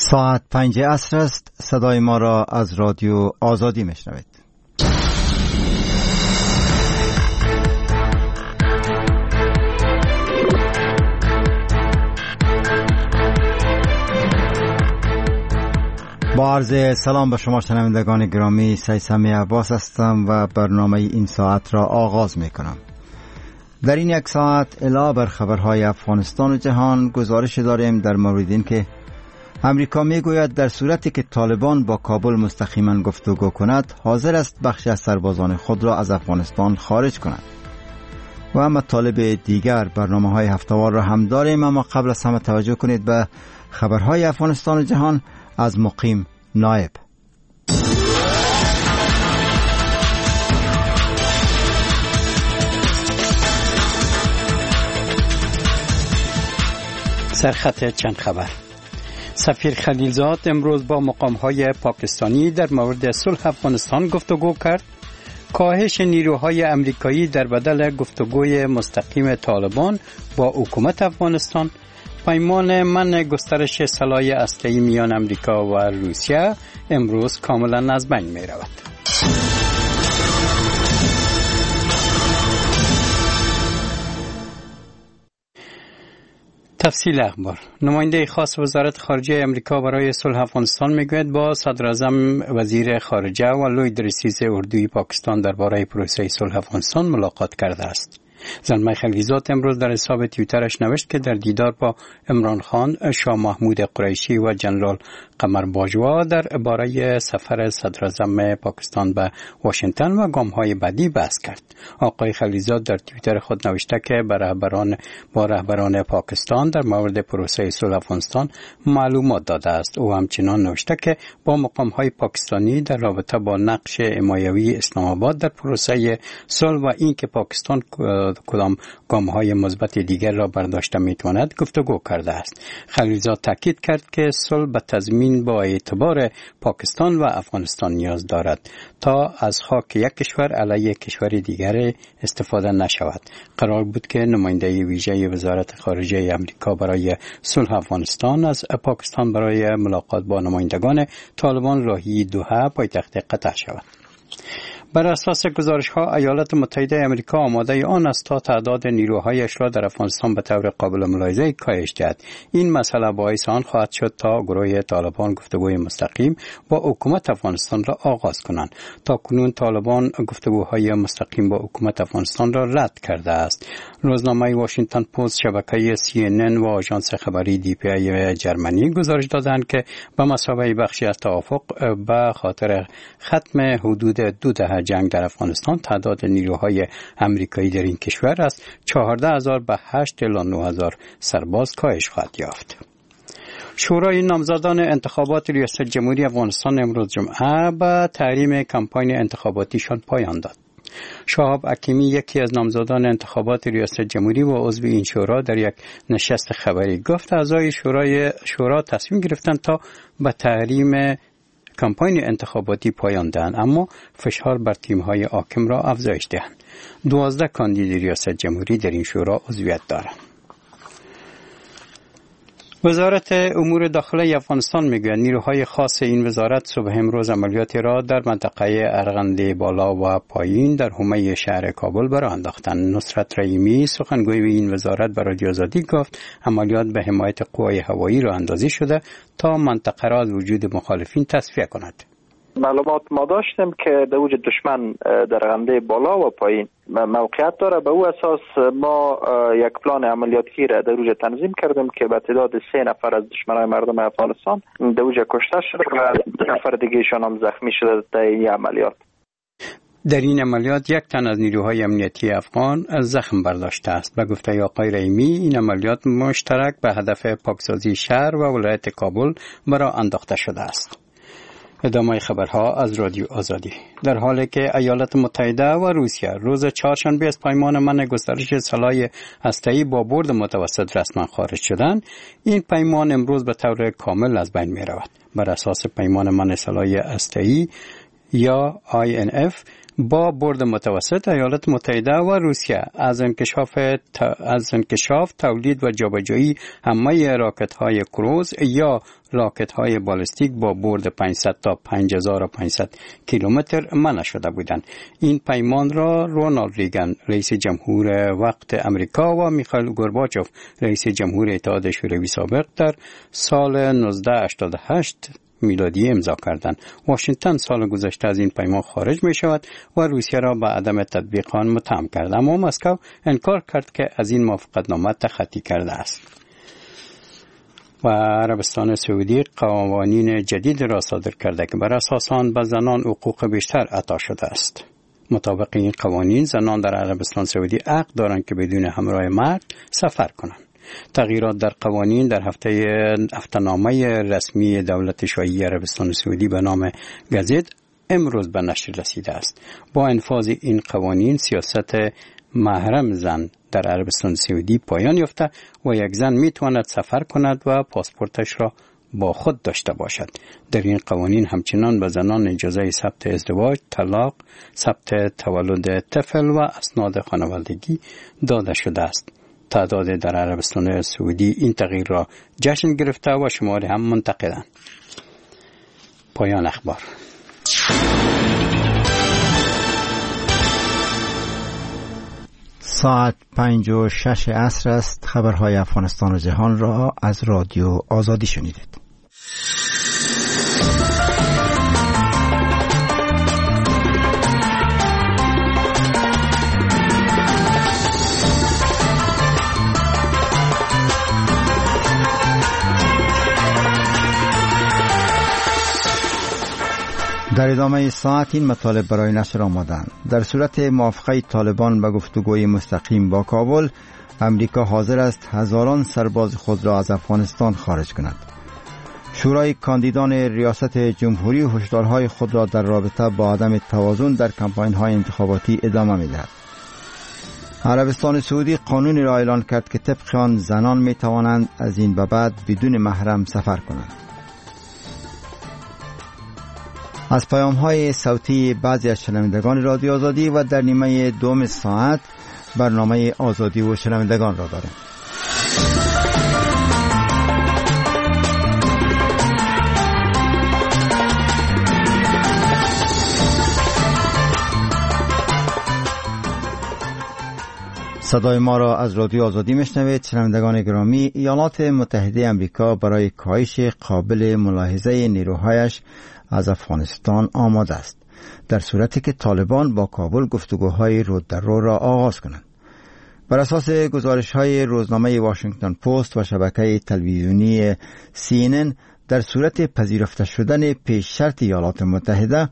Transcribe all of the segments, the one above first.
ساعت 5 عصر است. صدای ما را از رادیو آزادی میشنوید. با عرض سلام به شما شنوندگان گرامی، سیسمی عباس هستم و برنامه این ساعت را آغاز می کنم. در این یک ساعت علاوه بر خبرهای افغانستان و جهان گزارش داریم در مورد این که امریکا میگوید در صورتی که طالبان با کابل مستقیما گفتگو کند حاضر است بخشی از سربازان خود را از افغانستان خارج کند. و مطالب دیگر برنامه‌های هفته‌وار را هم داریم، اما قبل از همه توجه کنید به خبرهای افغانستان و جهان از مقیم نایب. سرخط چند خبر. سفیر خلیلزاد امروز با مقام‌های پاکستانی در مورد صلح افغانستان گفتگو کرد. کاهش نیروهای امریکایی در بدل گفتگوی مستقیم طالبان با حکومت افغانستان. پیمان منع گسترش سلاح هسته‌ای میان امریکا و روسیه امروز کاملا از بین می رود. تفصیل اخبار. نماینده خاص وزارت خارجه امریکا برای صلح افغانستان میگوید با صدراعظم، وزیر خارجه و لوی رئیس اردوی پاکستان درباره پروسه صلح افغانستان ملاقات کرده است. زلمه خلیلزاد امروز در حساب توییترش نوشت که در دیدار با عمران خان، شاه محمود قریشی و جنرال قمر باجوا در باره سفر صدراعظم پاکستان به واشنگتن و گام‌های بعدی بحث کرد. آقای خلیلزاد در توییتر خود نوشته که با رهبران پاکستان در مورد پروسه صلح افغانستان معلومات داده است. او همچنان نوشته که با مقام‌های پاکستانی در رابطه با نقش حمایوی اسلام آباد در پروسه صلح و اینکه پاکستان کدام گام‌های مثبت دیگر را برداشته می‌تواند گفتگو کرده است. خلیلزاد تاکید کرد که صلح به تضمین با اعتبار پاکستان و افغانستان نیاز دارد تا از خاک یک کشور علیه کشور دیگر استفاده نشود. قرار بود که نماینده ویژه وزارت خارجه آمریکا برای صلح افغانستان از پاکستان برای ملاقات با نمایندگان طالبان راهی دوحه پایتخت قطر شود. بر اساس گزارش‌ها ایالات متحده آمریکا آماده آن است تا تعداد نیروهایش را در افغانستان به طور قابل ملاحظه کاهش دهد. این مسئله باعث آن خواهد شد تا گروه طالبان گفتگوی مستقیم با حکومت افغانستان را آغاز کنند. تا کنون طالبان گفتگوهای مستقیم با حکومت افغانستان را رد کرده است. روزنامه واشنگتن پست، شبکه CNN و آژانس خبری DPA جرمنی گزارش دادند که به مثابه بخشی از توافق به خاطر ختم حدود 2 دهه جنگ در افغانستان تعداد نیروهای امریکایی در این کشور از 14,000 به 8 الی 9,000 سرباز کاهش خواهد یافت. شورای نامزدان انتخابات ریاست جمهوری افغانستان امروز جمعه به تحریم کمپاین انتخاباتیشان پایان داد. شهاب حکیمی، یکی از نامزدان انتخابات ریاست جمهوری و عضو این شورا، در یک نشست خبری گفت اعضای شورا تصمیم گرفتند تا به تحریم کمپاین انتخاباتی پایان دهند، اما فشار بر تیم‌های حاکم را افزایش دهند. 12 کاندید ریاست جمهوری در این شورا عضویت دارند. وزارت امور داخلی افغانستان میگوید نیروهای خاص این وزارت صبح امروز عملیاتی را در منطقه ارغنده بالا و پایین در حومه شهر کابل برآ انداختند. نصرت رحیمی، سخنگوی این وزارت، به رادیو آزادی گفت عملیات به حمایت قوای هوایی راه اندازی شده تا منطقه را از وجود مخالفین تصفیه کند. معلومات ما داشتیم که در وجود دشمن در ارغنده بالا و پایین موقعیت داره. به او اساس ما یک پلان عملیاتی را در وجود تنظیم کردیم که به تعداد 3 نفر از دشمنان مردم افغانستان در وجود کشته شده و 2 نفر دیگه ایشان هم زخمی شده در این عملیات. در این عملیات 1 تن از نیروهای امنیتی افغان زخم برداشته است. به گفته آقای رحیمی این عملیات مشترک به هدف پاکسازی شهر و ولایت کابل برآ انداخته شده است. ادامه خبرها از رادیو آزادی. در حالی که ایالات متحده و روسیه روز چهارشنبه از پیمان منع گسترش سلاح هسته‌ای با برد متوسط رسما خارج شدند، این پیمان امروز به طور کامل از بین می رود. بر اساس پیمان منع سلاح هسته‌ای یا INF با برد متوسط ایالات متحده و روسیه از انکشاف تولید و جابجایی همه راکت‌های کروز یا راکت‌های بالستیک با برد 500 تا 5500 کیلومتر منع شده بودند. این پیمان را رونالد ریگن رئیس جمهور وقت امریکا و میخائیل گورباچوف رئیس جمهور اتحاد شوروی سابق در سال 1988 میلادی امضا کردند. واشنگتن سال گذشته از این پیمان خارج می شود و روسیه را به عدم تطبیق آن متهم کرد، اما مسکو انکار کرد که از این موافقتنامه تخطی کرده است. و عربستان سعودی قوانین جدید را صادر کرده که بر اساس آن به زنان حقوق بیشتر عطا شده است. مطابق این قوانین زنان در عربستان سعودی حق دارند که بدون همراه مرد سفر کنند. تغییرات در قوانین در هفته‌نامه رسمی دولت شاهی عربستان سعودی به نام گزیت امروز به نشر رسیده است. با انفاذ این قوانین سیاست محرم زن در عربستان سعودی پایان یافته و یک زن می تواند سفر کند و پاسپورتش را با خود داشته باشد. در این قوانین همچنان به زنان اجازه ثبت ازدواج، طلاق، ثبت تولد طفل و اسناد خانوادگی داده شده است. تعداد در عربستان سعودی این تغییر را جشن گرفته و شماری هم منتقدند. پایان اخبار. ساعت 5:06 عصر است. خبرهای افغانستان و جهان را از رادیو آزادی شنیدید. در ادامه ساعت این مطالب برای نشر آمدند. در صورت موافقه طالبان به گفتگوی مستقیم با کابل، امریکا حاضر است هزاران سرباز خود را از افغانستان خارج کند. شورای کاندیدان ریاست جمهوری هشدارهای خود را در رابطه با عدم توازن در کمپاین‌های انتخاباتی ادامه می‌دهد. عربستان سعودی قانونی را اعلان کرد که طبق آن زنان می‌توانند از این به بعد بدون محرم سفر کنند. از پیام‌های صوتی بعضی از شنوندگان رادیو آزادی و در نیمه دوم ساعت برنامه آزادی و شنوندگان را داریم. صدای ما را از رادیو آزادی میشنوید. شنوندگان گرامی، ایالات متحده آمریکا برای کاهش قابل ملاحظه نیروهایش از افغانستان آماده است، در صورتی که طالبان با کابل گفتگوهای رو در رو را آغاز کنند. بر اساس گزارش‌های روزنامه واشنگتن پست و شبکه تلویزیونی CNN، در صورت پذیرفته شدن پیش شرط ایالات متحده،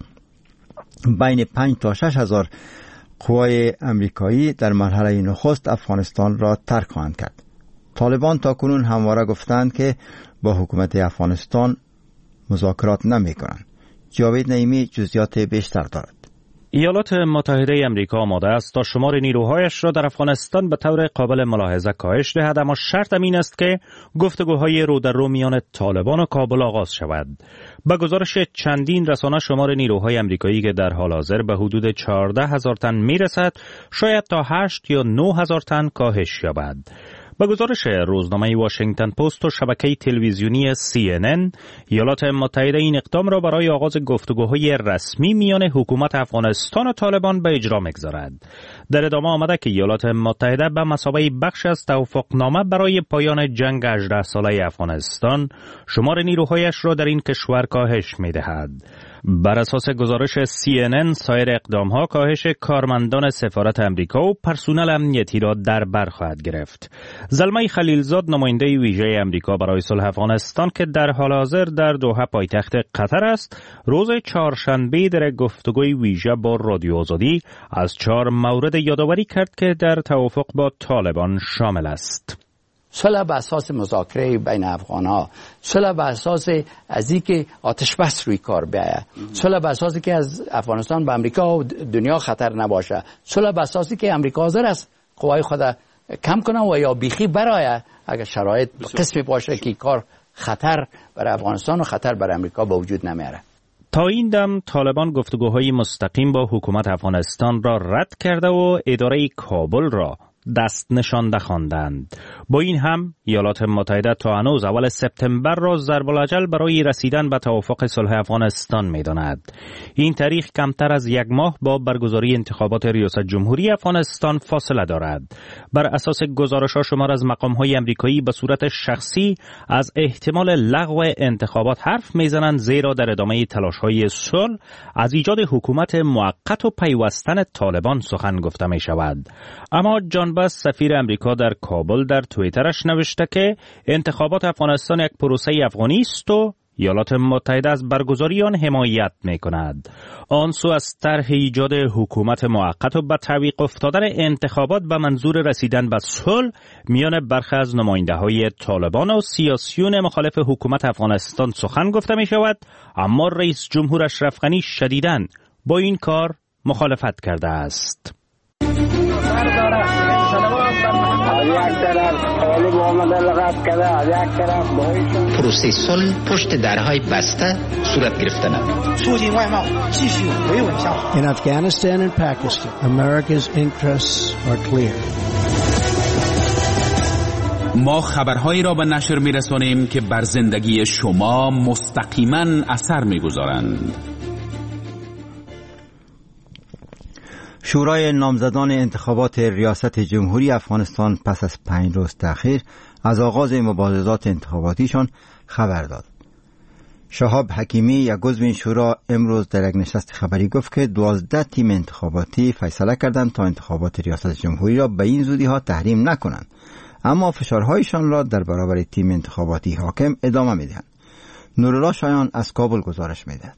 بین 5 تا 6 هزار قوای امریکایی در مرحله نخست افغانستان را ترک خواهند کرد. طالبان تاکنون همواره گفتند که با حکومت افغانستان مذاکرات نمی کنند. جاوید نعیمی جزئیات بیشتر دارد. ایالات متحده آمریکا آماده است تا شمار نیروهایش را در افغانستان به طور قابل ملاحظه کاهش دهد، اما شرط این است که گفتگوهای رو در رو میان طالبان و کابل آغاز شود. با گزارش چندین رسانه، شمار نیروهای آمریکایی که در حال حاضر به حدود 14,000 تن میرسد، شاید تا 8 یا 9,000 تن کاهش یابد. با گزارش روزنامه واشنگتن پست و شبکه تلویزیونی CNN، ایالات متحده این اقدام را برای آغاز گفتگوهای رسمی میان حکومت افغانستان و طالبان به اجرا می‌گذارد. در ادامه آمده که ایالات متحده به مثابه بخش از توافقنامه برای پایان جنگ 18 ساله افغانستان، شمار نیروهایش را در این کشور کاهش می‌دهد. بر اساس گزارش CNN، سایر اقدام‌ها کاهش کارمندان سفارت امریکا و پرسنل امنیتی را در بر خواهد گرفت. زلمه خلیلزاد، نماینده ویژه امریکا برای صلح افغانستان که در حال حاضر در دوحه پایتخت قطر است، روز چهارشنبه در گفتگوی ویژه با رادیو آزادی از 4 مورد یادآوری کرد که در توافق با طالبان شامل است. صلح به اساس مذاکره بین افغان‌ها، صلح به اساس از اینکه آتش بس روی کار بیاید، صلح به اساسی که از افغانستان به امریکا و دنیا خطر نباشه، صلح به اساسی که امریکا حاضر است قوای خود کم کنه و یا بیخی برای اگر شرایط قسمی باشه که کار خطر برای افغانستان و خطر برای امریکا به وجود نمیاره. تا این دم طالبان گفتگوهای مستقیم با حکومت افغانستان را رد کرده و اداره کابل را دست نشانده خواندند. با این هم ایالات متحده تا هنوز اول سپتامبر را ضرب الاجل برای رسیدن به توافق صلح افغانستان می‌داند. این تاریخ کمتر از یک ماه با برگزاری انتخابات ریاست جمهوری افغانستان فاصله دارد. بر اساس گزارش‌ها شمار از مقام‌های آمریکایی به صورت شخصی از احتمال لغو انتخابات حرف می‌زنند، زیرا در ادامه تلاش‌های صلح از ایجاد حکومت موقت و پیوستن طالبان سخن گفته می‌شود. اما جان بس سفیر امریکا در کابل در توییترش نوشته که انتخابات افغانستان یک پروسه افغانی است و ایالات متحده از برگزاری آن حمایت می‌کند. آن سو از طرح ایجاد حکومت موقت و به تعویق افتادن انتخابات به منظور رسیدن به صلح میان برخی از نماینده‌های طالبان و سیاسیون مخالف حکومت افغانستان سخن گفته می‌شود، اما رئیس جمهور اشرف غنی شدیداً با این کار مخالفت کرده است. پروسه صلح پشت درهای بسته صورت گرفتند. In Afghanistan and Pakistan, America's interests are clear. ما خبرهایی را به نشر می‌رسانیم که بر زندگی شما مستقیما اثر می‌گذارند. شورای نامزدان انتخابات ریاست جمهوری افغانستان پس از 5 روز تأخیر از آغاز مبارزات انتخاباتیشان خبر داد. شهاب حکیمی، یک عضو این شورا، امروز در یک نشست خبری گفت که 12 تیم انتخاباتی فیصله کردند تا انتخابات ریاست جمهوری را به این زودی ها تحریم نکنند، اما فشارهایشان را در برابر تیم انتخاباتی حاکم ادامه می‌دهند. نورالله شایان از کابل گزارش می‌دهد.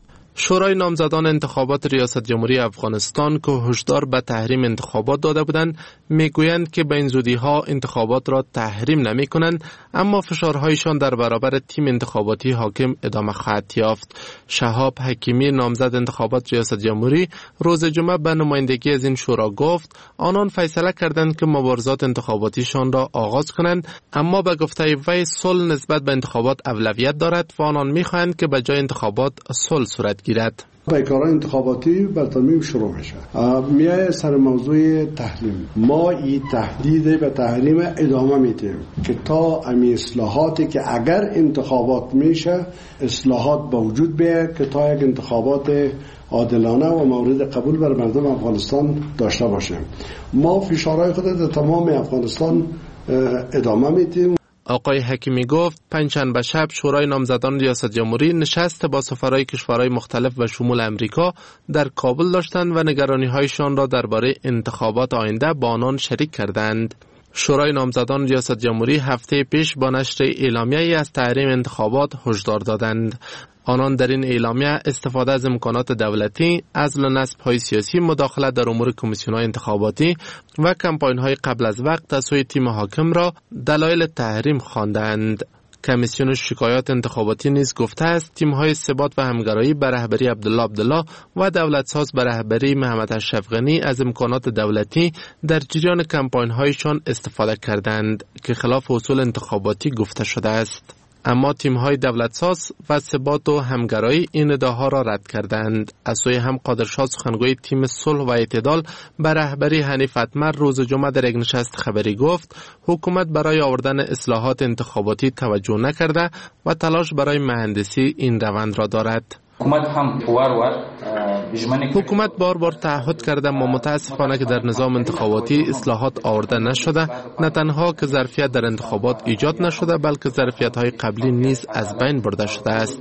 شورای نامزدان انتخابات ریاست جمهوری افغانستان که هشدار به تحریم انتخابات داده بودند میگویند که به این زودی ها انتخابات را تحریم نمی کنند، اما فشارهایشان در برابر تیم انتخاباتی حاکم ادامه خواهد یافت. شهاب حکیمی، نامزد انتخابات ریاست جمهوری، روز جمعه به نمایندگی از این شورا گفت آنان فیصله کردند که مبارزات انتخاباتیشان را آغاز کنند، اما به گفته وی صلح نسبت به انتخابات اولویت دارد و آنان میخواهند که به جای انتخابات صلح صورت گیرد. پیکاران انتخاباتی بر ترمیم شروع میشه. میای سر موضوع تحریم. ما این تهدید به تحریم ادامه میدیم که تا امی اصلاحاتی که اگر انتخابات میشه اصلاحات به وجود بیاید که تا یک انتخابات عادلانه و مورد قبول بر مردم افغانستان داشته باشیم. ما فشارهای خود در تمام افغانستان ادامه میدیم. آقای حکیمی گفت پنجشنبه شب شورای نامزدان ریاست جمهوری نشست با سفرای کشورهای مختلف و شمول امریکا در کابل داشتند و نگرانی‌هایشان را درباره انتخابات آینده با آنان شریک کردند. شورای نامزدان ریاست جمهوری هفته پیش با نشر اعلامیه‌ای از تحریم انتخابات هشدار دادند. آنان در این اعلامیه استفاده از امکانات دولتی، عزل و نصب‌های سیاسی، مداخلت در امور کمیسیون‌های انتخاباتی و کمپاین‌های قبل از وقت از سوی تیم حاکم را دلایل تحریم خواندند. کمیسیون شکایات انتخاباتی نیز گفته است تیم‌های ثبات و همگرایی به رهبری عبدالله و دولتساز به رهبری محمد اشرف غنی از امکانات دولتی در جریان کمپاین‌هایشان استفاده کردند که خلاف اصول انتخاباتی گفته شده است. اما تیم‌های دولتساز و ثبات و همگرایی این ادعاها را رد کردند. از سوی هم قادرشاه، سخنگوی تیم صلح و اعتدال به رهبری حنیف اتمر، روز جمعه در یک نشست خبری گفت حکومت برای آوردن اصلاحات انتخاباتی توجه نکرده و تلاش برای مهندسی این روند را دارد. حکومت بار بار تعهد کرده اما متاسفانه که در نظام انتخاباتی اصلاحات آورده نشده، نه تنها که ظرفیت در انتخابات ایجاد نشده بلکه ظرفیت‌های قبلی نیز از بین برده شده است.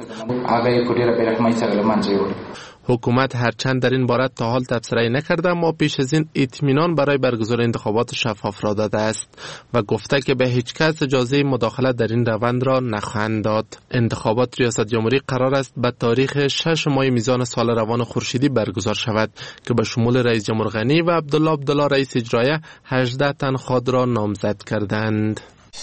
حکومت هرچند در این باره تا حال تبصره نکرده اما پیش از این اطمینان برای برگزاری انتخابات شفاف را داده است و گفته که به هیچ کس اجازه مداخله در این روند را نخواهند داد. انتخابات ریاست جمهوری قرار است به تاریخ 6 ماه میزان سال روان خورشیدی برگزار شود که به شمول رئیس جمهور غنی و عبدالله رئیس اجرایی 18 تن خود را نامزد کردند.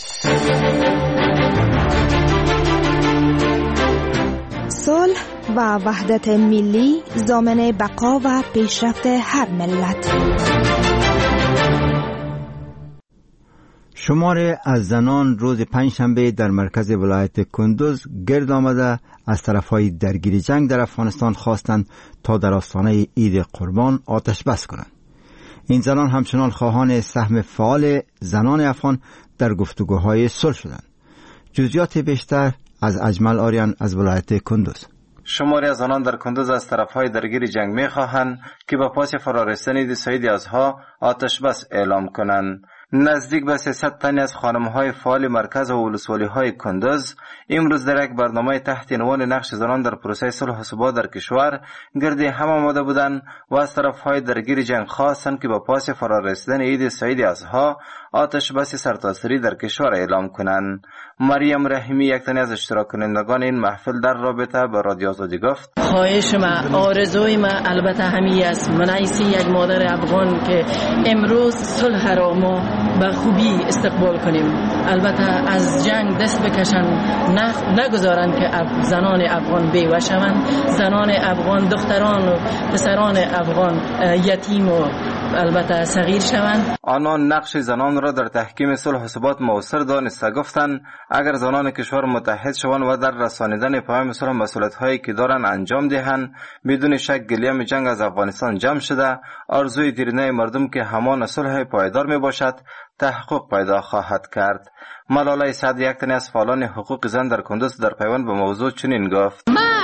صلح و وحدت ملی ضامن بقا و پیشرفت هر ملت. شماری از زنان روز پنجشنبه در مرکز ولایت کندوز گرد آمده از طرفهای درگیر جنگ در افغانستان خواستند تا در آستانه عید قربان آتش بس کنند. این زنان همچنان خواهان سهم فعال زنان افغان در گفتگوهای صلح شدند. جزئیات بیشتر از اجمل آریان از ولایت کندوز. شماری از زنان در کندوز از طرفهای درگیر جنگ می‌خواهند که با پاس فرارسیدن عید سعید اضحی آتش بس اعلام کنند. نزدیک به 300 تن از خانم‌های فعال مرکز و ولسوالی‌های کندوز امروز در یک برنامه تحت عنوان نقش زنان در پروسه صلح و ثبات در کشور گرد هم آمده بودند و از طرف‌های درگیر جنگ خواستند که با پاس فرارسیدن عید سعید اضحی آتش بس سرتاسری در کشور اعلام کنند. مریم رحیمی یک تن از اشتراک کنندگان این محفل در رابطه با رادیو آزادی گفت: خواهش ما، آرزوی ما البته همین است، من ایسی یک مادر افغان که امروز صلح را ما به خوبی استقبال کنیم. البته از جنگ دست بکشن، نگذارن که زنان افغان بیوه شوند، زنان افغان، دختران و پسران افغان یتیم و البته صغیر شوند. آنان نقش زنان را در تحکیم صلح و ثبات مؤثر دانسته گفتند اگر زنان کشور متحد شوند و در رسانیدن پیام صلح مسئولیت‌هایی که دارند انجام دهند، بدون شک گلیم جنگ از افغانستان جمع شده، آرزوی دیرینه مردم که همان صلح پایدار می باشد تحقق پیدا خواهد کرد. ملاله سعد یک تن از فعالان حقوق زن در کندوز در پیوند به موضوع چنین گفت: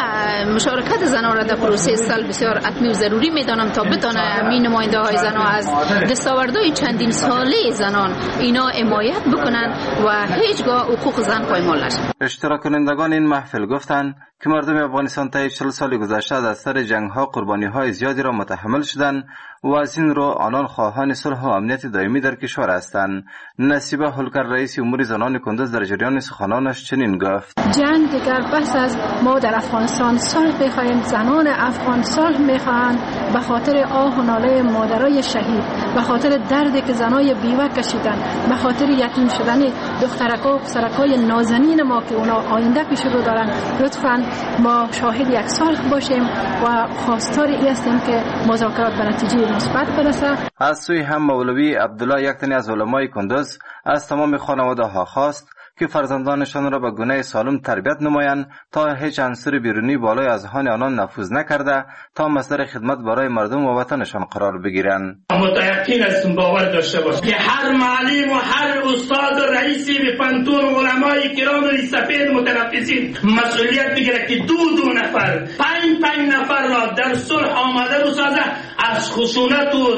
مشارکت زنان را در پروسه صلح بسیار حتمی و ضروری میدانم تا بتونه این نماینده های زنان از دستاوردهای چندین ساله زنان اینا حمایت بکنن و هیچگاه حقوق زن پایمال نشه. اشتراک کنندگان این محفل گفتند که مردم افغانستان طی 40 سال گذشته از اثر جنگ‌ها قربانی‌های زیادی را متحمل شدند و از این رو آنان خواهان صلح و امنیت دائمی در کشور هستند. نصیبه هلکر رئیس امور زنان کندوز در جریان سخنانش چنین گفت: جنگ دیگر بس از ما در افغانستان صلح می‌خواهیم، زنان افغان صلح می‌خواهند به خاطر آه و ناله مادرای شهید، به خاطر دردی که زنای بیوه کشیدن، به خاطر یتیم شدن دخترک و پسرکای نازنین ما که اونا آینده پیش رو دارن. لطفاً ما شاهد یک صلح باشیم و خواستار این هستیم که مذاکرات به نتیجه مثبت برسه. از سوی هم مولوی عبدالله یک تن از علمای کندوز از تمام خانواده‌ها خواست که فرزندانشان را به گونه سالم تربیت نمایند تا هیچ عنصر بیرونی بالای اذهان آنان نفوذ نکرده تا مصدر خدمت برای مردم و وطنشان قرار بگیرند. متأکد هستم باور داشته باشید که هر معلم و هر استاد و رئیس فنتون و علمای کرام سفید متنفسین مسئولیت بگیره که دو نفر 5 نفر را در صلح آماده بسازه، از خشونت و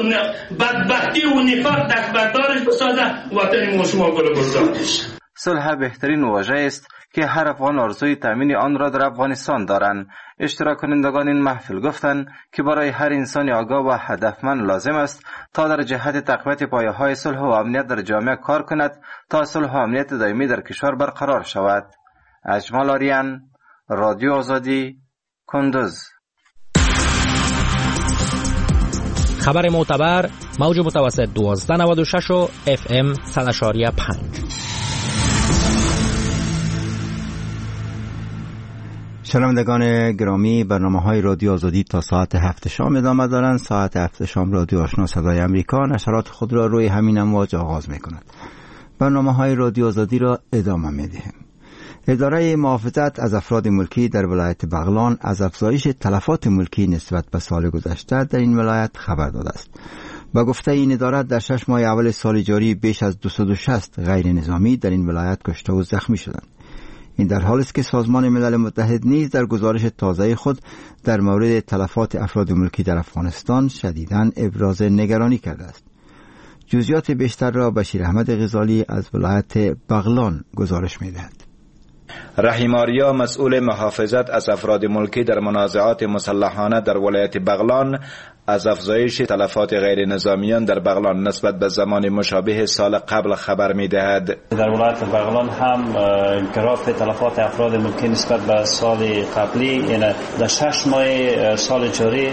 بدبختی و نفاق دستبردارش بسازه، وطن ما شما گل گلزارش. صلح بهترین واژه است که هر افغان آرزوی تامین آن را در افغانستان دارند. اشتراک کنندگان این محفل گفتند که برای هر انسان آگاه و هدفمند لازم است تا در جهت تقویت پایه‌های صلح و امنیت در جامعه کار کند تا صلح و امنیت دائمی در کشور برقرار شود. اجمل آریان، رادیو آزادی، کندوز. خبر معتبر، موج متوسط 1296 و FM 100.5. شنوندگان گرامی، برنامه‌های رادیو آزادی تا ساعت 7 شام ادامه دارند. ساعت 7 شام رادیو آشنا صدای امریکا نشرات خود را روی همین امواج آغاز می‌کند. برنامه‌های رادیو آزادی را ادامه می‌دهیم. اداره محافظت از افراد ملکی در ولایت بغلان از افزایش تلفات ملکی نسبت به سال گذشته در این ولایت خبر داده است. با گفته این اداره در 6 ماه اول سال جاری بیش از 260 غیر نظامی در این ولایت کشته و زخمی شدند. این در حالی است که سازمان ملل متحد نیز در گزارش تازه خود در مورد تلفات افراد ملکی در افغانستان شدیداً ابراز نگرانی کرده است. جزئیات بیشتر را بشیر احمد غزالی از ولایت بغلان گزارش می‌دهد. رحیم آریا، مسئول محافظت از افراد ملکی در منازعات مسلحانه در ولایت بغلان، از افزایش تلفات غیر نظامیان در بغلان نسبت به زمان مشابه سال قبل خبر می‌دهد. در ولایت بغلان هم گراف تلفات افراد ملکی نسبت به سال قبلی، یعنی در 6 ماه سال جاری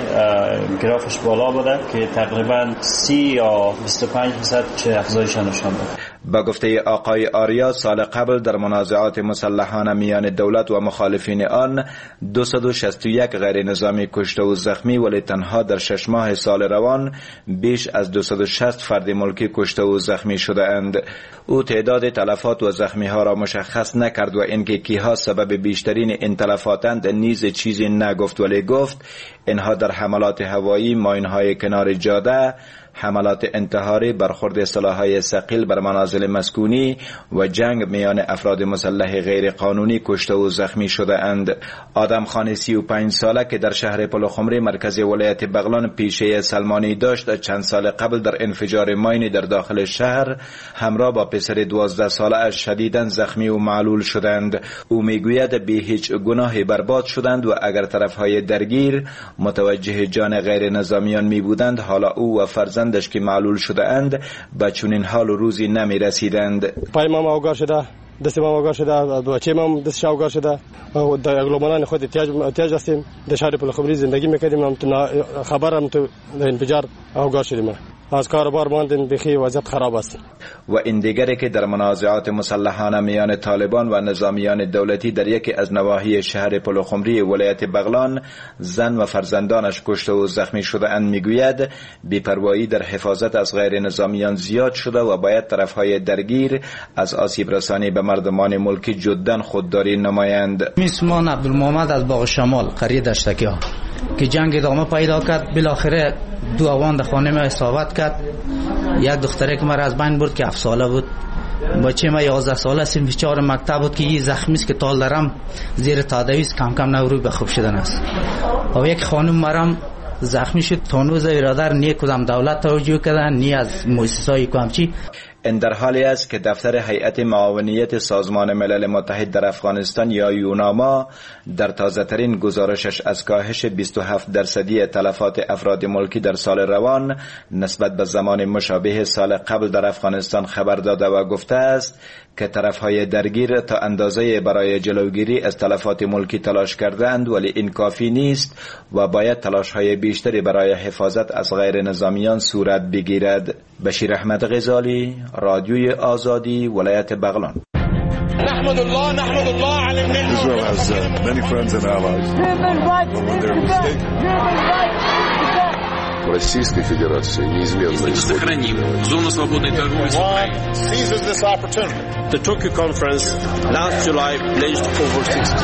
گرافش بالا بوده که تقریبا 30 یا 25% افزایش نشان داده. با گفته آقای آریا، سال قبل در منازعات مسلحانه میان دولت و مخالفین آن 261 غیر نظامی کشته و زخمی، ولی تنها در 6 ماه سال روان بیش از 260 فرد ملکی کشته و زخمی شده اند. او تعداد تلفات و زخمی ها را مشخص نکرد و اینکه کیها سبب بیشترین این تلفاتند نیز چیزی نگفت، ولی گفت اینها در حملات هوایی، ماین‌های کنار جاده، حملات انتحاری، برخورد سلاح‌های ثقیل بر منازل مسکونی و جنگ میان افراد مسلح غیر قانونی کشته و زخمی شده اند. آدم خان 35 ساله که در شهر پلخمری مرکز ولایت بغلان پیشه سلمانی داشت، چند سال قبل در انفجار ماینی در داخل شهر همراه با پسر 12 ساله اش شدیداً زخمی و معلول شدند. او میگوید بی هیچ گناهی برباد شدند و اگر طرفهای درگیر متوجه جان غیر نظامیان می بودند، حالا او و فرزندش که معلول شده اند به چنین حال و روزی نمی رسیدند. پای مام اوگار شده، دست مام اوگار شده، بچه مام دستش اوگار شده. در اگلومنان خود احتیاج هستیم. در شهر پلخمری زندگی میکردیم، خبرم تو انفجار اوگار شدیم. از کاروبار ماندن، بخی وضعیت خراب است. و این دیگری که در منازعات مسلحانه میان طالبان و نظامیان دولتی در یکی از نواحی شهر پلخمری ولایت بغلان زن و فرزندانش کشته و زخمی شده اند، میگوید بی‌پروایی در حفاظت از غیر نظامیان زیاد شده و باید طرفهای درگیر از آسیب رسانی به مردمان ملکی جداً خودداری نمایند. میسمان عبدالمحمد از باغ شمال قریه دشتکی ها که جنگ ادامه پیدا کرد، بالاخره دو اوان در خانه ما اصابت کرد. یک دختره که مرا از بین برد که 7 ساله بود، بچه ما 11 ساله صنف 4 مکتب بود که یه زخمی است که تال دارم زیر تادویز کم کم نوروی به خوب شدن است. و یک خانم مرام زخمی شد، تانوز ایرادر نی کدام دولت توجه کردن نی از مؤسسه‌ای کامچی. این در حالی است که دفتر هیئت معاونیت سازمان ملل متحد در افغانستان یا یوناما در تازه ترین گزارشش از کاهش 27% تلفات افراد ملکی در سال روان نسبت به زمان مشابه سال قبل در افغانستان خبر داده و گفته است که طرفهای درگیر تا اندازه برای جلوگیری از تلفات ملکی تلاش کردند، ولی این کافی نیست و باید تلاش‌های بیشتری برای حفاظت از غیر نظامیان صورت بگیرد. بشیر احمد غزالی، رادیوی آزادی، ولایت بغلان. نحمد الله على النعمة. Israel has many friends and allies. Российской Федерации неизменно сохраним зону свободной торговли с Украиной. Seizes this opportunity. The Tokyo conference last July pledged over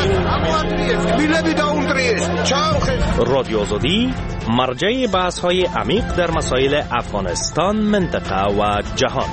16 رادیو آزادی مرجع بحث‌های عمیق در مسائل افغانستان، منطقه و جهان.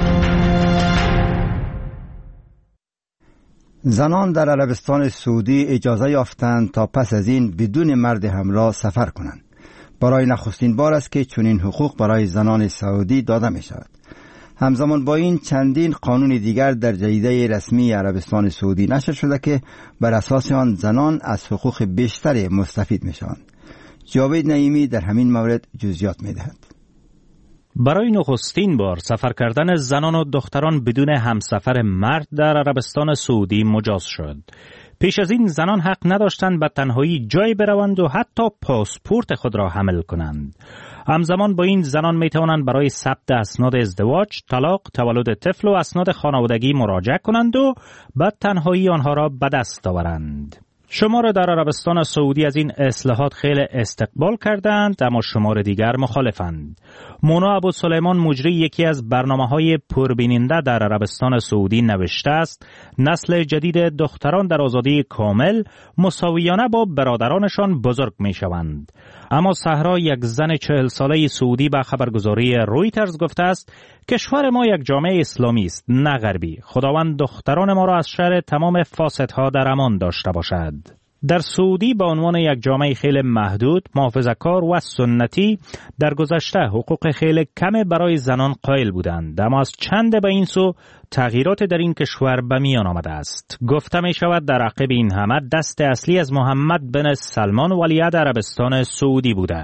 زنان در عربستان سعودی اجازه یافتند تا پس از این بدون مرد همراه سفر کنند. برای نخستین بار است که چنین حقوق برای زنان سعودی داده می شود. همزمان با این چندین قانون دیگر در جریده رسمی عربستان سعودی نشر شده که بر اساس آن زنان از حقوق بیشتری مستفید می شوند. جاوید نعیمی در همین مورد جزئیات می دهد. برای نخستین بار سفر کردن زنان و دختران بدون همسفر مرد در عربستان سعودی مجاز شد. پیش از این زنان حق نداشتند به تنهایی جای بروند و حتی پاسپورت خود را حمل کنند. همزمان با این زنان می توانند برای ثبت اسناد ازدواج، طلاق، تولد طفل و اسناد خانوادگی مراجعه کنند و به تنهایی آنها را به دست آورند. شمار در عربستان سعودی از این اصلاحات خیلی استقبال کردند، اما شمار دیگر مخالفند. مونا ابوسلیمان مجری یکی از برنامه‌های پربیننده در عربستان سعودی نوشته است نسل جدید دختران در آزادی کامل مساویانه با برادرانشان بزرگ می‌شوند. اما صحرا، یک زن 40 ساله سعودی، به خبرگزاری رویترز گفته است کشور ما یک جامعه اسلامی است نه غربی. خداوند دختران ما را از شر تمام فاسدها در امان داشته باشد. در سعودی به عنوان یک جامعه خیلی محدود، محافظه‌کار و سنتی در گذشته حقوق خیلی کم برای زنان قائل بودند، اما از چند به این سو تغییرات در این کشور به میان آمده است. گفته می شود در عقب این همه دست اصلی از محمد بن سلمان ولیعهد عربستان سعودی بوده.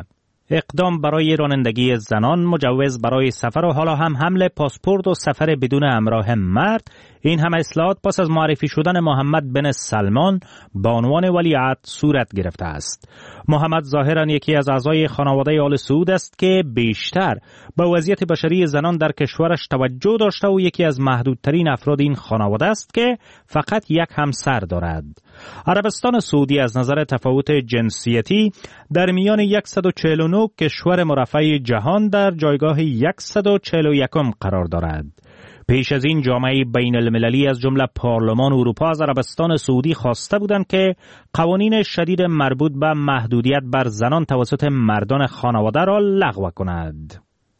اقدام برای رانندگی زنان، مجوز برای سفر و حالا هم حمل پاسپورت و سفر بدون همراه مرد، این همه اصلاحات پس از معرفی شدن محمد بن سلمان به عنوان ولیعهد صورت گرفته است. محمد ظاهراً یکی از اعضای خانواده آل سعود است که بیشتر به وضعیت بشری زنان در کشورش توجه داشته و یکی از محدودترین افراد این خانواده است که فقط یک همسر دارد. عربستان سعودی از نظر تفاوت جنسیتی در میان 149 کشور مرفه جهان در جایگاه 141 قرار دارد. پیش از این جامعه بین المللی از جمله پارلمان اروپا از عربستان سعودی خواسته بودند که قوانین شدید مربوط به محدودیت بر زنان توسط مردان خانواده را لغو کند.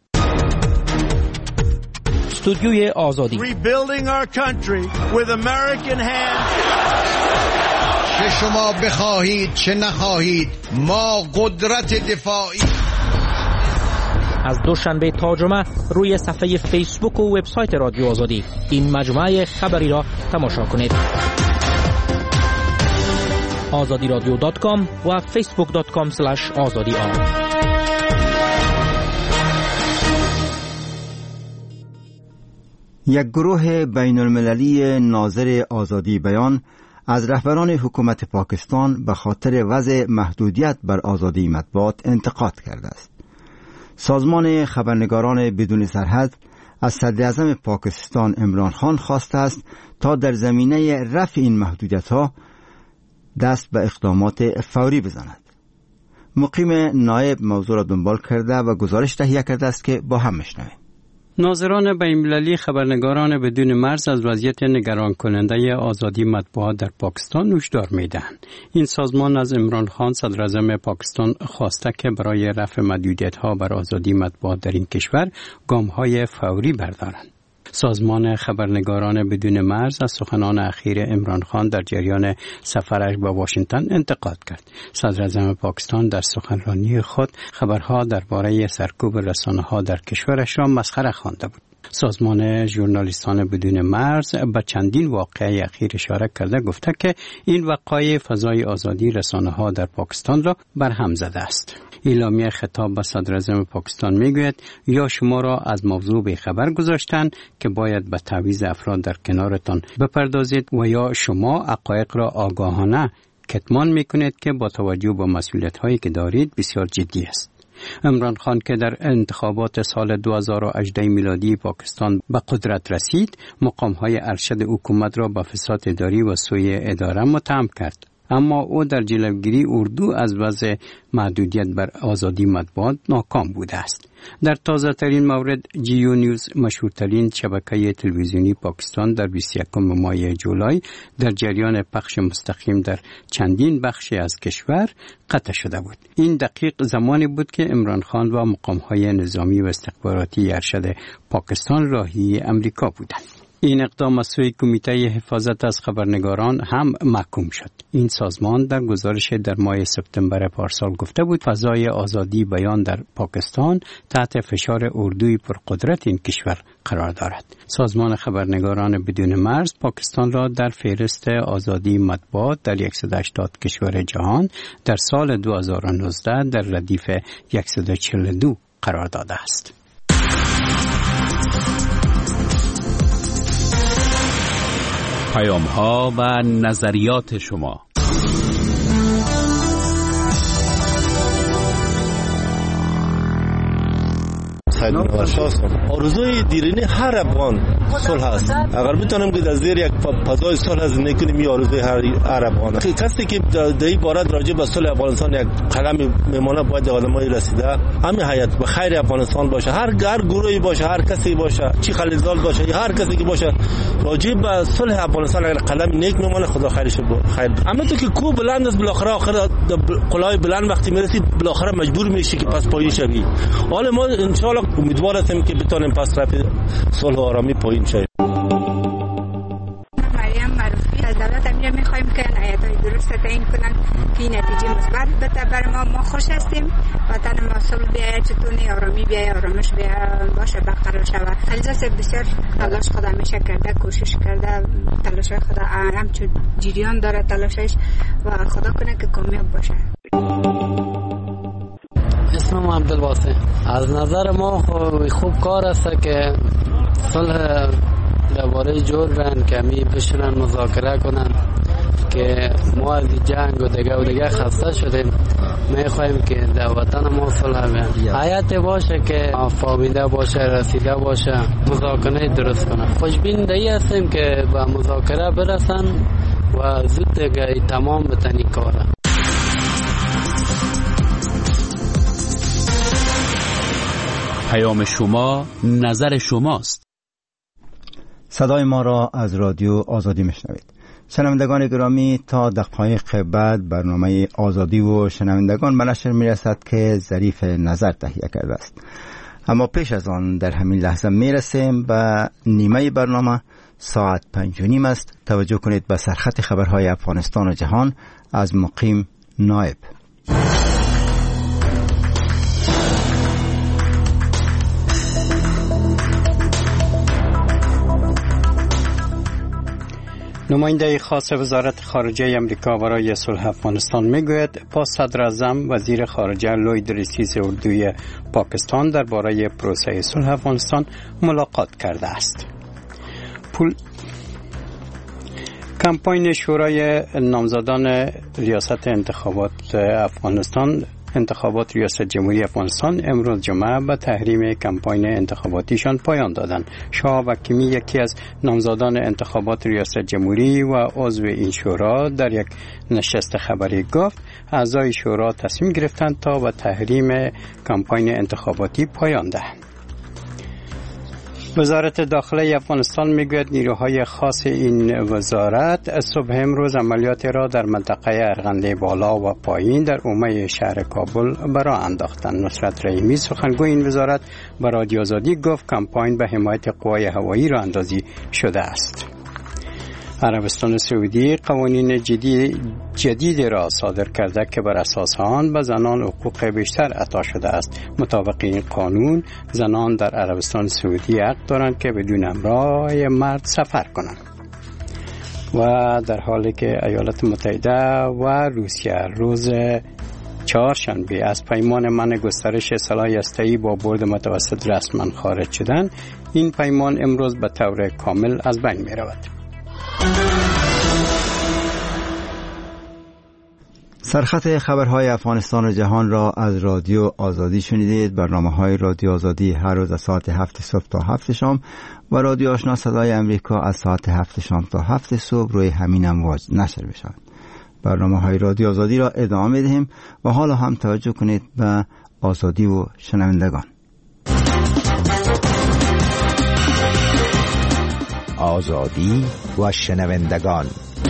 استودیوی آزادی. چه شما بخواهید چه نخواهید، ما قدرت دفاعی. از دوشنبه تا جمعه روی صفحه فیسبوک و وبسایت رادیو آزادی این مجموعه خبری را تماشا کنید. azadiradio.com و facebook.com/azadi. یک گروه بین المللی ناظر آزادی بیان از رهبران حکومت پاکستان به خاطر وضع محدودیت بر آزادی مطبوعات انتقاد کرده است. سازمان خبرنگاران بدون سرحد از صدراعظم پاکستان عمران خان خواسته است تا در زمینه رفع این محدودیت‌ها دست به اقدامات فوری بزند. مقیم نایب موضوع را دنبال کرده و گزارش تهیه کرده است که با هم میشنویم. ناظران بین‌المللی خبرنگاران بدون مرز از وضعیت نگران کننده آزادی مطبوعات در پاکستان هشدار می‌دهند. این سازمان از عمران خان صدراعظم پاکستان خواسته که برای رفع محدودیت‌ها بر آزادی مطبوعات در این کشور گام‌های فوری بردارند. سازمان خبرنگاران بدون مرز از سخنان اخیر عمران خان در جریان سفرش به واشنگتن انتقاد کرد. صدراعظم پاکستان در سخنرانی خود خبرها درباره سرکوب رسانه‌ها در کشورش را مسخره خوانده بود. سازمان ژورنالیستان بدون مرز به چندین واقعه اخیر اشاره کرده گفته که این وقایع فضای آزادی رسانه‌ها در پاکستان را برهم زده است. اعلامیه خطاب به صدراعظم پاکستان میگوید یا شما را از موضوع بی‌خبر گذاشتند که باید به تعویض افراد در کنارتان بپردازید و یا شما حقایق را آگاهانه کتمان میکنید که با توجه به مسئولیت‌هایی که دارید بسیار جدی است. عمران خان که در انتخابات سال 2018 میلادی پاکستان به قدرت رسید، مقام‌های ارشد حکومت را به فساد اداری و سوء اداره متهم کرد. اما او در جلوگیری اردو از وضع محدودیت بر آزادی مطبوعات ناکام بوده است. در تازه ترین مورد جیو نیوز، مشهورترین شبکه تلویزیونی پاکستان، در 21 ماه جولای در جریان پخش مستقیم در چندین بخشی از کشور قطع شده بود. این دقیق زمانی بود که عمران خان و مقام‌های نظامی و استخباراتی ارشد پاکستان راهی امریکا بودند. این اقدام از سوی کمیته حفاظت از خبرنگاران هم محکوم شد. این سازمان در گزارش در ماه سپتامبر پارسال گفته بود فضای آزادی بیان در پاکستان تحت فشار اردوی پرقدرت این کشور قرار دارد. سازمان خبرنگاران بدون مرز پاکستان را در فهرست آزادی مطبوعات در 180 کشور جهان در سال 2019 در ردیف 142 قرار داده است. پیام‌ها و نظریات شما. آرزوی دیرینه هر افغان صلح است. اگر بتونیم که در زیر یک فضای صلح زندگی کنیم، این آرزوی هر افغان است. کسی که در این باره راجع به صلح افغانستان یک قدم میمونه باید آدمای رسیده همین حیات به خیر افغانستان باشه، هر گروهی باشه، هر کسی باشه، چی خلیزال باشه یا هر کسی که باشه، راجع به صلح افغانستان اگر قدم نیک میمونه خدا خیرش خیر. اما تو که کو بلند است، بالاخره آخر قلای بلند وقتی میرسی بالاخره مجبور میشی که پس پایین شوی. حالا ما ان شاء الله امیدوار هستیم که بتونیم پس رفع صلح و آرامی پایین شویم. مریم معروفی از دولت امیر میخوایم که عنایت‌های درست تعیین کنن که نتیجه مثبت بده برای ما خوش هستیم. وطن ما صلح بیاید، چطوری آرامی بیاید، آرامش بیاید، باشه برقرار شود. خلیزه بسیار تلاش خود همیشه کرده، کوشش کرده، تلاشای خود همچون جریان داره تلاشش و خدا کنه که کامیاب باشه. اسم اسمم عبدالواسع. از نظر ما خوب کار است که صلح درباره جور بین که می بشنن مذاکره کنن که ما از جنگ و دیگه خسته شدیم. میخوایم که در وطن ما صلح بین حیات باشه که فامیده باشه، رسیده باشه، مذاکره درست کنن. خوشبین دایی هستیم که با مذاکره برسن و زود دیگه تمام بتنی کاره. پیام شما، نظر شماست. صدای ما را از رادیو آزادی میشنوید. شنوندگان گرامی، تا دقایق بعد برنامه آزادی و شنوندگان به نشر میرسد که ظریف نظر تهیه کرده است. اما پیش از آن در همین لحظه میرسیم به نیمه برنامه. ساعت 5:30 است. توجه کنید به سرخط خبرهای افغانستان و جهان از مقیم نایب. نماینده خاص وزارت خارجه امریکا برای صلح افغانستان میگوید با صدر اعظم وزیر خارجه لوید ریسیز اردوی پاکستان درباره پروسه صلح افغانستان ملاقات کرده است. کمپاین شورای نامزدان ریاست انتخابات افغانستان، انتخابات ریاست جمهوری افغانستان امروز جمعه به تحریم کمپاین انتخاباتیشان پایان دادند. شاه وکیمی، یکی از نامزدان انتخابات ریاست جمهوری و عضو این شورا، در یک نشست خبری گفت اعضای شورا تصمیم گرفتند تا به تحریم کمپاین انتخاباتی پایان دهند. وزارت داخله افغانستان میگوید نیروهای خاص این وزارت صبح امروز عملیات را در منطقه ارغنده بالا و پایین در عمه شهر کابل برا انداختند. نصرت رحیمی، سخنگوی این وزارت، به رادیو آزادی گفت کمپاین به حمایت قوای هوایی راه اندازی شده است. عربستان سعودی قوانین جدید را صادر کرده که بر اساس آن به زنان حقوق بیشتر عطا شده است. مطابق این قانون زنان در عربستان سعودی حق دارند که بدون همراه مرد سفر کنند. و در حالی که ایالات متحده و روسیه روز چهارشنبه از پیمان منع گسترش سلاح هسته‌ای با برد متوسط رسما خارج شدند، این پیمان امروز به طور کامل از بین می رود. سرخط خبرهای افغانستان و جهان را از رادیو آزادی شنیدید. برنامه‌های رادیو آزادی هر روز از ساعت 7 صبح تا 7 شام و رادیو آشنا صدای امریکا از ساعت 7 شام تا 7 صبح روی همین امواج نشر می‌شود. برنامه‌های رادیو آزادی را ادامه می‌دهیم و حالا هم توجه کنید به آزادی و شنوندگان. آزادی و شنوندگان.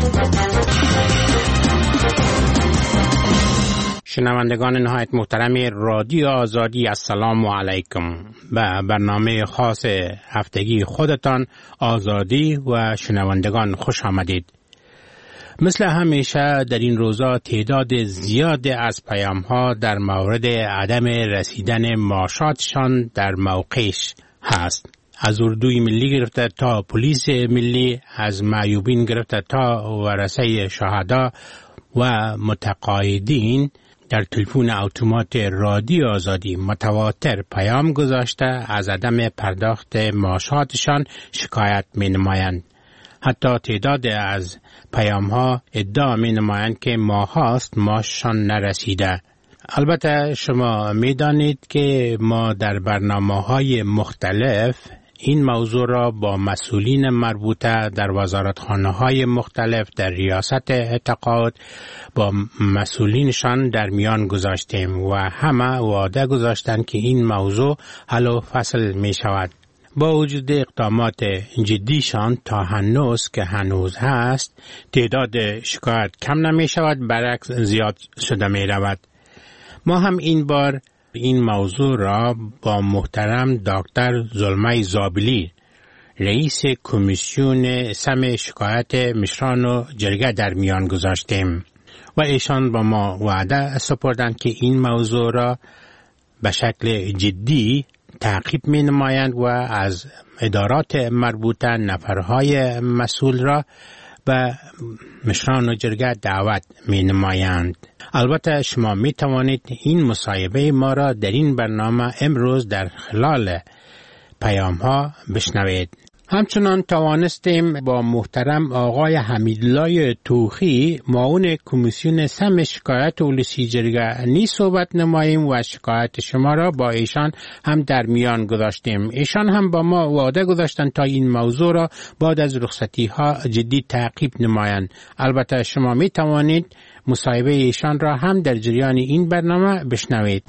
شنوندگان نهایت محترم رادیو آزادی، السلام علیکم. به برنامه خاص هفتگی خودتان آزادی و شنوندگان خوش آمدید. مثل همیشه در این روزا تعداد زیاد از پیام‌ها در مورد عدم رسیدن معاشاتشان در موقعش هست. از اردوی ملی گرفته تا پلیس ملی، از معیوبین گرفته تا ورثه شهدا و متقاعدین، در تلفن اتومات رادیو آزادی متواتر پیام گذاشته از عدم پرداخت معاشاتشان شکایت می نمایند. حتی تعداد از پیام ها ادعا می نمایند که ماهاست معاششان نرسیده. البته شما می دانید که ما در برنامه‌های مختلف این موضوع را با مسئولین مربوطه در وزارتخانه‌های مختلف در ریاست اعتقاد با مسئولینشان در میان گذاشتیم و همه وعده گذاشتند که این موضوع حل و فصل می شود. با وجود اقدامات جدیشان تا هنوز که هنوز هست، تعداد شکایت کم نمی شود، برعکس زیاد شده می رود. ما هم این بار این موضوع را با محترم دکتر زلمه زابلی، رئیس کمیسیون سم شکایت مشران و جرگه در میان گذاشتیم و ایشان با ما وعده سپردند که این موضوع را به شکل جدی تعقیب می نمایند و از ادارات مربوطه نفرهای مسئول را به مشران جرگه دعوت می نمایند. البته شما می توانید این مصاحبه ما را در این برنامه امروز در خلال پیام ها بشنوید. همچنان توانستیم با محترم آقای حمیدالله توخی معاون کمیسیون سم شکایت ولسی جرگه‌ای صحبت نماییم و شکایت شما را با ایشان هم در میان گذاشتیم. ایشان هم با ما وعده گذاشتند تا این موضوع را بعد از رخصتی ها جدی تعقیب نمایند. البته شما می توانید مصاحبه ایشان را هم در جریان این برنامه بشنوید.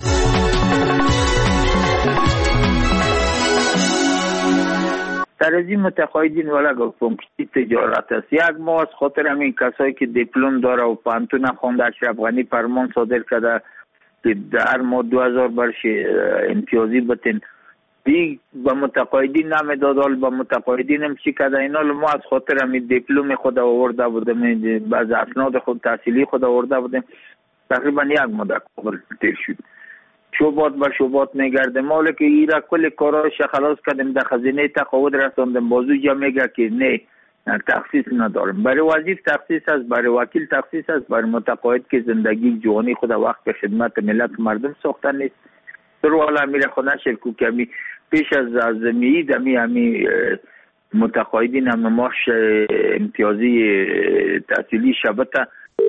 در از این متقاعدین والا گفتم که تجارت است. یک ما از خاطر همین کسایی که دیپلم داره و پانتون خونده اشرف غنی فرمان صادر کرده که در ماه 2000 برش امتیازی بتین دیگ با متقاعدین نمیداد، حال با متقاعدین هم چی کرده اینا. ما از خاطر همین دیپلم خود آورده بودیم، بعض اسناد خود تحصیلی خود آورده بودیم. تقریبا یک ماه قبل تیر شد. شوبات با شوبات میگرده مالی که ایرا کل کاراش خلاص کردیم در خزینه تقاعد رساندیم. بازو جا میگه که نه تخصیص ندارم. برای وظیف تخصیص است، برای وکیل تخصیص است، برای متقاعد که زندگی جوانی خود وقت به خدمت ملت مردم ساخته نیست. در حالا میره خونه شرکو کمی پیش از ازمی دمی متقاعدین هم ماش امتیازی تحصیلی شبته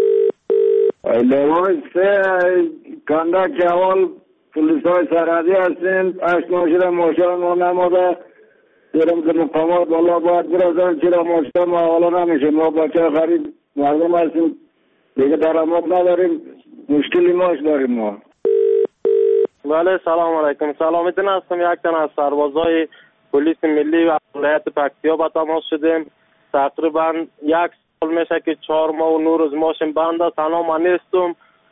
ایلوان سه کنده که اول پولیس های سرحدی هستیم. 8 ماه شده ماشین ما نماده دیرم که مقامات بالا باید برازن چرا ماشین ما حالا نمیشه. ما بچه خرید مردم هستیم دیگه درآمد نداریم، مشکلی ماش داریم ما. بله سلام علیکم. سلامتون هستم. یک تن از سربازای پلیس ملی و ولایت پکتیا با تماس شدیم. تقریبا یک سال میشه که 4 ماه و 9 روز ماشین بند است. تنها من نیستم.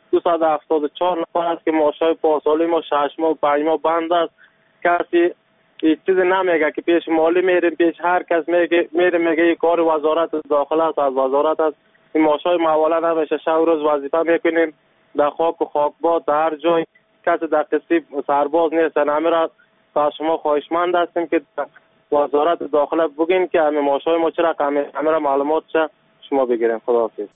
274 نفر است که ماشای پاسالی ما 6 ماه و 5 ماه بند است. کسی هیچ چیزی نمیگه که پیش مالی میریم، پیش هر کس میریم میگه این کار وزارت داخله است، از وزارت است. این ماشای محواله نمیشه. شب روز وظیفه میکنیم در خاک و خاکباد در هر جای. کسی در قصیب سرباز نیست. نمیره تا شما خواهشمند هستیم که وزارت داخله بگین که همه ماشای ما چرا همه معلومات چه شما بگیریم. خداحافظ.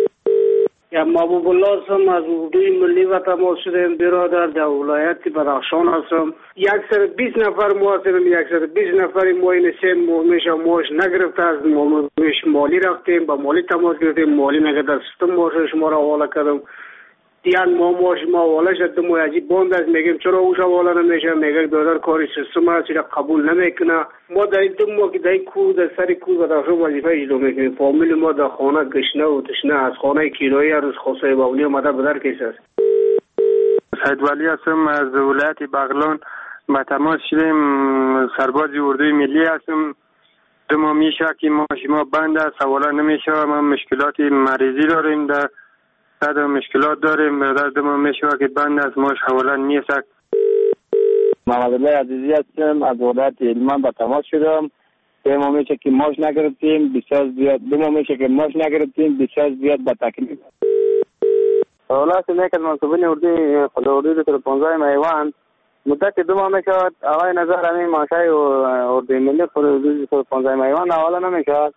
یا محبوب الله هستم از اردوی ملی و تماس شدیم. برادر در ولایت بدخشان هستم. 120 نفر ما هستیم. 120 نفر ما این 3 ماه میشه ماش نگرفته از مالی رفتیم با مالی تماس گرفتیم. مالی نگرفته سیستم ماش شما را حواله کردم. دیان ماش ما حواله شد ما عجیب باند است. میگیم چرا اوش حواله نمیشه؟ میگه برادر کاری سیستم است چرا قبول نمیکنه. ما در این 2 ماه که در کوه در سر کوه بدخشان وظیفه اجرا میکنیم. فامیل ما در خانه گشنه و تشنه از خانه کرایه روز خاصه باونی اومده به در کیس است. سید ولی هستم از ولایت بغلان. ما تماس شدیم سرباز اردوی ملی هستم. 2 ماه میشه که ما بند است، حواله نمیشه. ما مشکلات مریضی داریم، در صد مشکلات داریم. برادر 2 ماه میشه که بند است، ماش حواله نیست. محمد الله عزیزی هستم از ولایت هلمند با تماس شدم. 3 ماه میشه که ماش نگرفتیم، بسیار زیاد. 2 ماه میشه که ماش نگرفتیم، بسیار زیاد با تکلیف. حالا که یک از منصوبین اردوی خداوردی در 15 میوان مدت 2 ماه میشه آقای نظر همین ماشای اردوی ملی خداوردی در 15 میوان حواله نمیشه.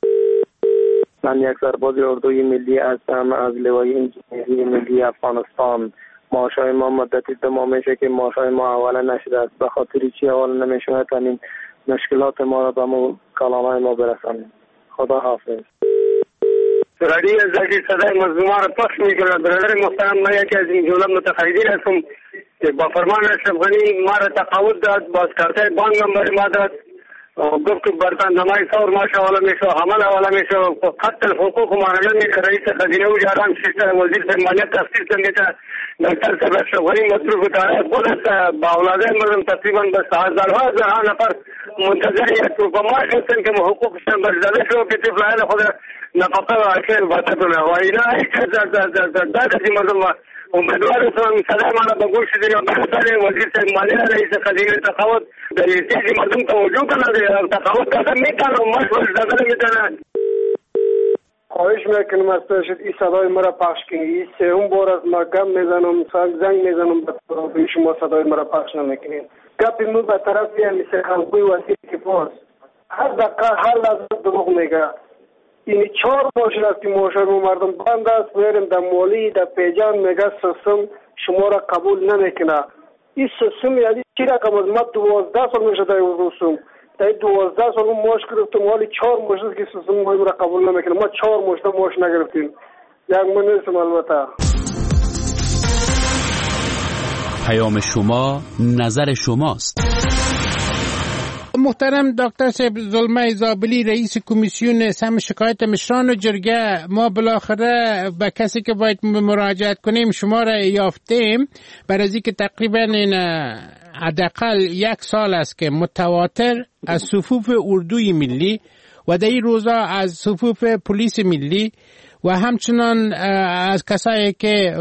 من یک سرباز اردوی ملی هستم از لوای انجینری ملی افغانستان. ماشای ما مدتی 2 ماه میشه که ماشای ما حواله نشده است. به خاطر چی حواله نمیشه؟ تا مشکلات ما را به کلامای ما برسانیم. خدا حافظ. رادیو زدی صدای مظلومان را پخش میکنه. برادر محترم من یکی از این جمله متقاعدین هستم که با فرمان اشرف غنی ما را تقاعد داد، باز کارتای بانک هم برای ما داد. گفت که برطندمای سور ما حواله میشه، حمل حواله میشه. قتل حقوق معامله میشه. رئیس خزینه و جاران سیستم وزیر مالیات تخصیص میشه. دکتر صاحب اشرف غنی مصروف تاریخ خود است. با اولاد مردم تقریبا به 1000 نفر منتظر یک حکومت هستن که حقوقشان برزده شد که طفلان خود نفقه و اکل باتتونه و اینا داد از این مردم امیدوار هستم صدای ما را به گوش داریم. برسال وزیر صاحب مالیات رئیس خزینه تقاعد در این مردم توجه کنند. تقاعد کردن میتونن و ماش برزده میتونن. خواهش میکنم از ترشد این صدای مرا پخش کنید. این 3م بار از ما گم میزنم، زنگ میزنم به شما صدای مرا پخش نمیکنید. گپی مو به طرف مثل خلقوی وزیر که باز هر دقیقه هر لحظه دروغ میگه. این 4 ماه شده است که ماشین مردم بند است. میریم در مالی در پیجان میگه سیستم شما را قبول نمیکنه. این سیستم یعنی چی رقم از ما 12 سال میشه در این رسوم در 12 سال ماش گرفتم مالی 4 ماه شده که سیستم ما را قبول نمیکنه. ما 4 ماه نگرفتیم. یک من نیستم البته. پیام شما نظر شماست. محترم دکتر صاحب زلمه زابلی رئیس کمیسیون سم شکایت مشران و جرگه، ما بالاخره به کسی که باید مراجعت کنیم شما را یافتیم برای از اینکه تقریبا حداقل 1 سال است که متواتر از صفوف اردوی ملی و در این روزا از صفوف پلیس ملی و همچنان از کسایی که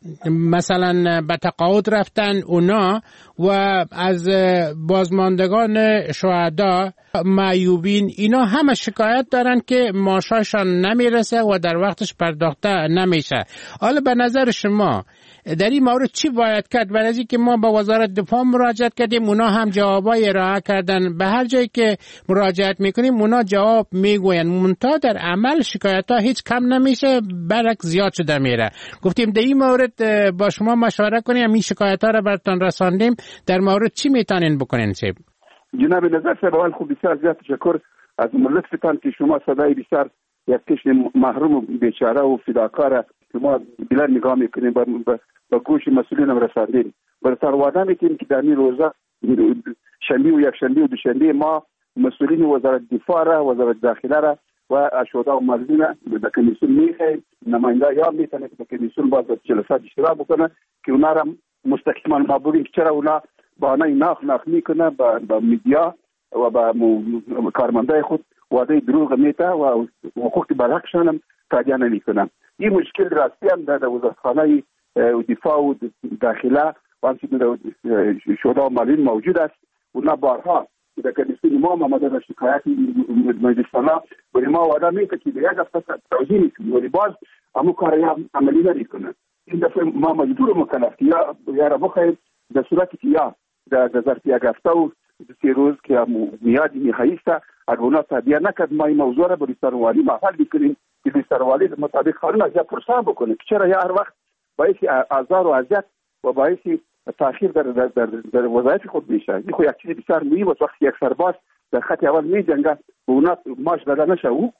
مثلا به تقاعد رفتن اونا و از بازماندگان شهدا معیوبین، اینا همه شکایت دارن که معاششان نمیرسه و در وقتش پرداخته نمیشه. حالا به نظر شما در این مورد چی باید کرد؟ برای از اینکه ما با وزارت دفاع مراجعت کردیم، اونا هم جوابای ارائه کردن. به هر جایی که مراجعت میکنیم اونا جواب میگوین، منتها در عمل شکایت ها هیچ کم نمیشه، برعکس زیاد شده میره. گفتیم در این مورد با شما مشوره کنیم، این شکایت ها را براتون رساندیم، در مورد چی میتونین بکنین سیب؟ جناب نظر صاحب، اول خوب بسیار زیاد تشکر از لطفتان که شما صدای بسیار یک کشن محروم و بیچاره و فداکار که ما بلا نگاه میکنیم با گوش مسئولین هم رساندیم. برای وعده میکنیم که در این روزا شنبه و یک شنبه و دوشنبه ما مسئولین وزارت دفاع را، وزارت داخله را و شهدا و معزولین در کمیسیون میخواهیم، نماینده یا میتونه که در کمیسیون باز جلسات اشتراک بکنه که اونا را مستقیما ما بگیم که چرا اونا بهانه ناخ میکنه با میدیا و با کارمندای خود وعده دروغ میته و حقوق برحقشان هم تادیه نمیکنن. این مشکل راستی هم در وزارتخانه دفاع و داخله و همچنین شهدا و معزولین موجود است. اونا بارها در کمیسیون ما آمده شکایت مجلس سنا ولی ما وعده میکنه که یک هفته توجیه میکنیم ولی باز همون کار عملی نمیکنن. این دفعه ما مجبور مکلف که یا را بخواهیم در صورتی که یا در ظرف یک هفته و 3 روز که میادی نهایی است اگر اونا تادیه نکرد ما این موضوع را به سروالی محل میکنیم که سروالی مطابق قانون از پرسان بکنه که چرا یا هر وقت باعث آزار و اذیت و باعث تاخیر در وظایف خود میشه. این خو یک چیز بسیار مهم است. وقتی یک سرباز در خط اول میجنگه و اونا ماش داده نشه، او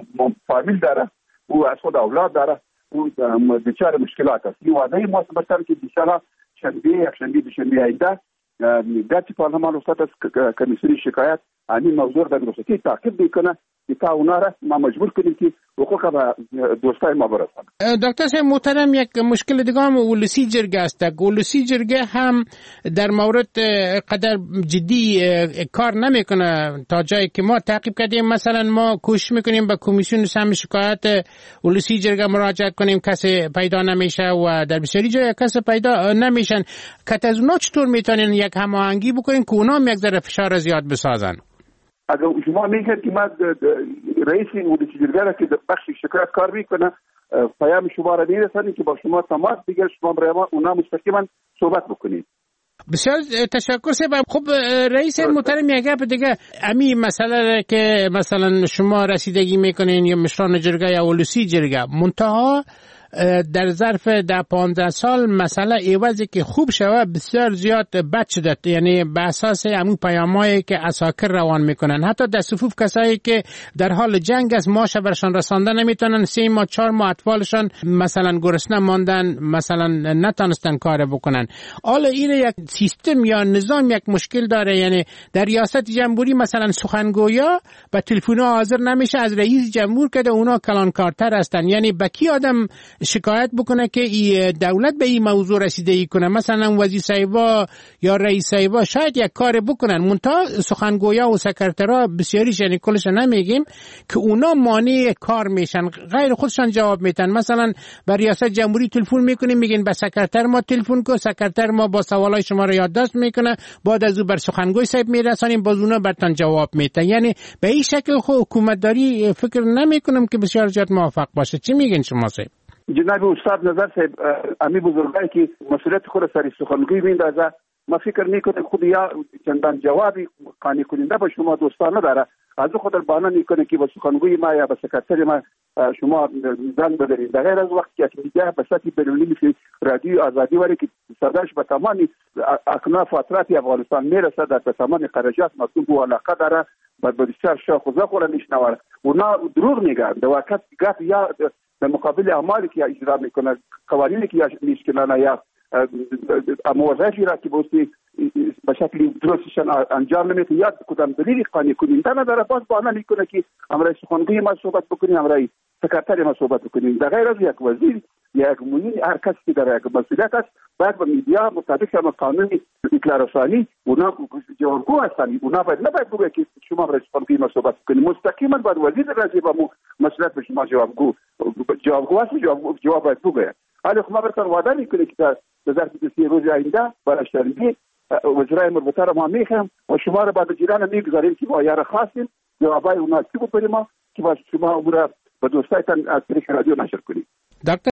فامیل داره، او خود اولاد داره، او بیچاره مشکلات است. این وعده ما مثلا که بیچاره شنبه دوشنبه آینده گرچه پارلمان رخصت از کمیسیون شکایت همین موضوع در رخصتی تعقیب میکنه که تا اونا را ما مجبور کنیم که حقوق به دوستای ما برسند. دکتر صاحب محترم، یک مشکل دیگه هم ولسی جرگه است. ولسی جرگه هم در مورد قدر جدی کار نمیکنه تا جایی که ما تعقیب کردیم. مثلا ما کوشش میکنیم به کمیسیون سم شکایت ولسی جرگه مراجعه کنیم، کسی پیدا نمیشه و در بسیاری جای کسی پیدا نمیشن. که از اونا چطور میتونین یک هماهنگی بکنین که اونا هم یک ذره فشار زیاد بسازن؟ اگر شما میگید که ما رئیس ولسی جرگه را که در بخش شکایت کار میکنه پیام شما را میرسانیم که با شما تماس بگیره، شما برای اونا مستقیما صحبت بکنید. بسیار تشکر سیب. خب رئیس محترم یک گپ دیگه، امی مسئله که مثلا شما رسیدگی میکنین یا مشران جرگه یا ولسی جرگه، منتها در ظرف 15 سال مسئله ایوازی که خوب شوه بسیار زیاد بد شده، یعنی به اساس همون پیامایی که عساکر روان میکنن، حتی در صفوف کسایی که در حال جنگ است ماش برشان رسانده نمیتونن، 3 ماه 4 ماه اطفالشان مثلا گرسنه ماندن، مثلا نتونستن کار بکنن. حالا این یک سیستم یا نظام یک مشکل داره، یعنی در ریاست جمهوری مثلا سخنگویا به تلفن حاضر نمیشه، از رئیس جمهور که اونا کلانکارتر هستن. یعنی به کی آدم شکایت بکنه که ای دولت به این موضوع رسیدگی کنه؟ مثلا وزیر صاحبا یا رئیس صاحبا شاید یک کار بکنن، منتها سخنگویا و سکرترها بسیاریش، یعنی کلش نمیگیم، که اونا مانع کار میشن، غیر خودشان جواب میتن. مثلا به ریاست جمهوری تلفن میکنیم، میگین به سکرتر ما تلفن کن، سکرتر ما با سوالای شما رو یادداشت میکنه، بعد از او بر سخنگوی صاحب میرسانیم، باز اونا برتون جواب میتن. یعنی به این شکل حکومتداری فکر نمیکنم که بسیار زیاد موفق باشه. چی میگین شما صاحب؟ جناب استاد نظر صاحب، امی بزرگایی که مسئولیت خود سری سخنگوی میندازه، ما فکر میکنم خود یا چندان جوابی قانع کننده به شما دوستان نداره. از خود بهانه میکنه که با سخنگوی ما یا با سکرتر ما شما زنگ بزنید. در غیر از وقت که میگه به سطح بین‌المللی مثل رادیو آزادی وری که صداش به تمام اکناف و اطراف افغانستان میرسه، در تمام قرارجات مسئول و علاقه داره و بسیار شوق و ذوق میشنوه. اونا دروغ میگن، در واقع یا در مقابل اعمالی که اجرا میکنه، قوانینی که میشکنن یا وظایفی را که بوستی به شکل درستشان انجام نمیده یا کدام دلیل قانونی کننده نداره، باز بهانه میکنه که امروز سخنگوی ما صحبت بکنیم، امروز سکرتر ما صحبت بکنیم. در غیر از یک وزیر یا یک معین، هر کسی که در یک مسئولیت است باید به میدیا مطابق قانون اطلاع رسانی اونا جوابگو هستند. اونا نباید بگه که شما امروز سخنگوی ما صحبت بکنیم، مستقیما باید وزیر راجع به مسئولیت به شما جوابگو است، جواب باید بگه. حالا خب ما براتون وعده میکنه که در ظرف 3 روز آینده برای شرمگی وزرای مربوطه را ما میخوایم و شما را بعد جیران میگذاریم که ما یار خواستیم جوابای اونا چی بپریم که شما او را به دوستایتان از طریق رادیو نشر کنید.